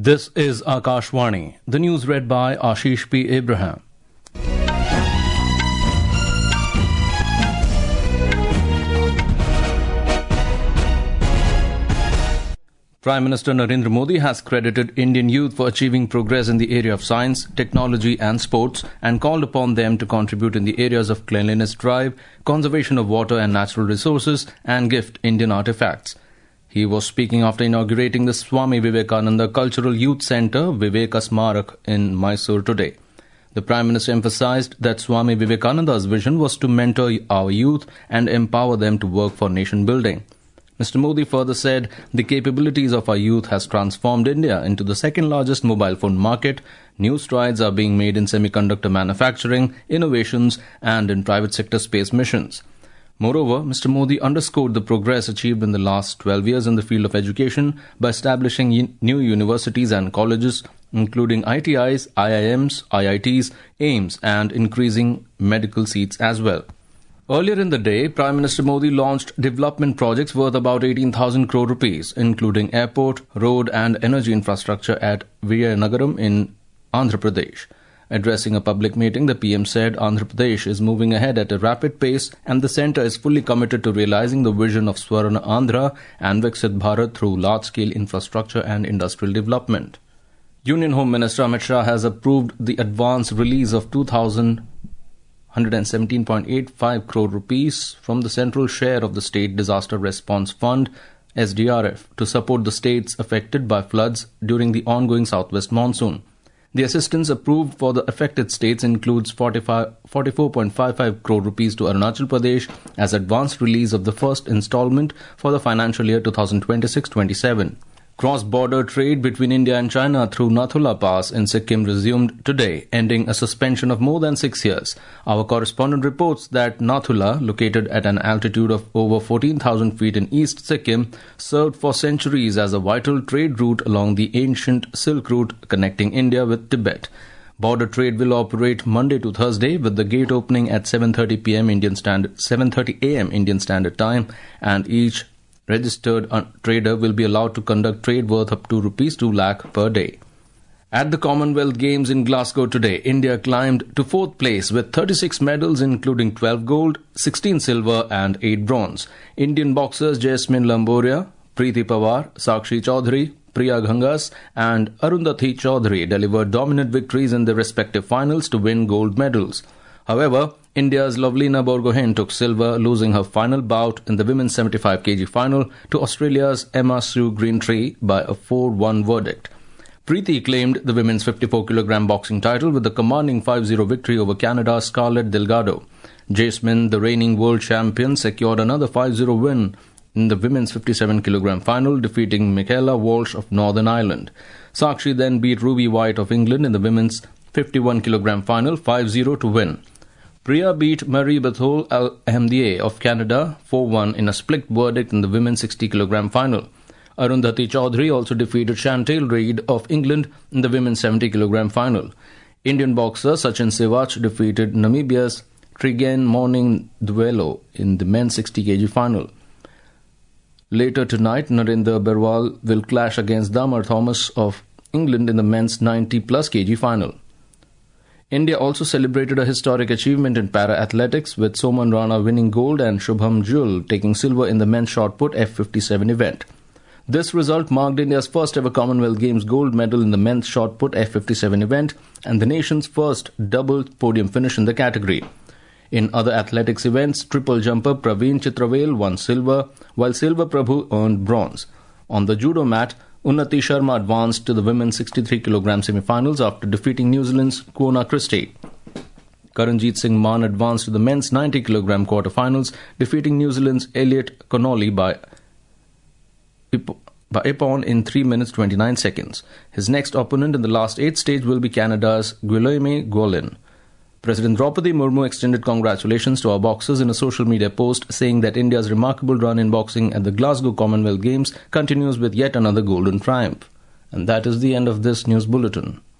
This is Akashvani. The news read by Ashish P. Abraham. Prime Minister Narendra Modi has credited Indian youth for achieving progress in the area of science, technology and sports and called upon them to contribute in the areas of cleanliness drive, conservation of water and natural resources and gift Indian artifacts. He was speaking after inaugurating the Swami Vivekananda Cultural Youth Centre, Viveka Smarak, in Mysore today. The Prime Minister emphasized that Swami Vivekananda's vision was to mentor our youth and empower them to work for nation building. Mr. Modi further said the capabilities of our youth has transformed India into the second largest mobile phone market. New strides are being made in semiconductor manufacturing, innovations and in private sector space missions. Moreover, Mr. Modi underscored the progress achieved in the last 12 years in the field of education by establishing new universities and colleges, including ITIs, IIMs, IITs, AIIMS and increasing medical seats as well. Earlier in the day, Prime Minister Modi launched development projects worth about 18,000 crore rupees, including airport, road and energy infrastructure at Vizianagaram in Andhra Pradesh. Addressing a public meeting, the PM said Andhra Pradesh is moving ahead at a rapid pace and the centre is fully committed to realising the vision of Swarna Andhra and Viksit Bharat through large-scale infrastructure and industrial development. Union Home Minister Amit Shah has approved the advance release of 2,117.85 crore rupees from the central share of the State Disaster Response Fund SDRF to support the states affected by floods during the ongoing southwest monsoon. The assistance approved for the affected states includes 44.55 crore rupees to Arunachal Pradesh as advance release of the first installment for the financial year 2026-27. Cross-border trade between India and China through Nathula Pass in Sikkim resumed today, ending a suspension of more than 6 years. Our correspondent reports that Nathula, located at an altitude of over 14,000 feet in East Sikkim, served for centuries as a vital trade route along the ancient Silk Route connecting India with Tibet. Border trade will operate Monday to Thursday, with the gate opening at 7:30 a.m. Indian Standard Time, and each registered trader will be allowed to conduct trade worth up to rupees 2 lakh per day. At the Commonwealth Games in Glasgow today, India climbed to 4th place with 36 medals including 12 gold, 16 silver and 8 bronze. Indian boxers Jasmine Lamboria, Preeti Pawar, Sakshi Chaudhary, Priya Ghangas and Arundhati Chaudhary delivered dominant victories in their respective finals to win gold medals. However, India's Lovelina Borgohain took silver, losing her final bout in the women's 75 kg final to Australia's Emma Sue Greentree by a 4-1 verdict. Preeti claimed the women's 54 kg boxing title with a commanding 5-0 victory over Canada's Scarlett Delgado. Jasmine, the reigning world champion, secured another 5-0 win in the women's 57 kg final, defeating Michaela Walsh of Northern Ireland. Sakshi then beat Ruby White of England in the women's 51 kg final 5-0 to win. Priya beat Marie Bethol Al-Ahmadieh of Canada 4-1 in a split verdict in the women's 60 kg final. Arundhati Chaudhary also defeated Chantal Reid of England in the women's 70 kg final. Indian boxer Sachin Sivach defeated Namibia's Trigen Morning Duelo in the men's 60 kg final. Later tonight, Narendra Berwal will clash against Damar Thomas of England in the men's 90+ kg final. India also celebrated a historic achievement in para-athletics, with Soman Rana winning gold and Shubham Jewel taking silver in the men's shot-put F57 event. This result marked India's first ever Commonwealth Games gold medal in the men's shot-put F57 event and the nation's first double podium finish in the category. In other athletics events, triple jumper Praveen Chitravel won silver, while Silva Prabhu earned bronze. On the judo mat, Unnati Sharma advanced to the women's 63 kg semi-finals after defeating New Zealand's Quona Christie. Karanjit Singh Mann advanced to the men's 90 kg quarter-finals, defeating New Zealand's Elliot Connolly by Ippon in 3 minutes 29 seconds. His next opponent in the last 8 stage will be Canada's Guillaume Guolin. President Draupadi Murmu extended congratulations to our boxers in a social media post, saying that India's remarkable run in boxing at the Glasgow Commonwealth Games continues with yet another golden triumph. And that is the end of this news bulletin.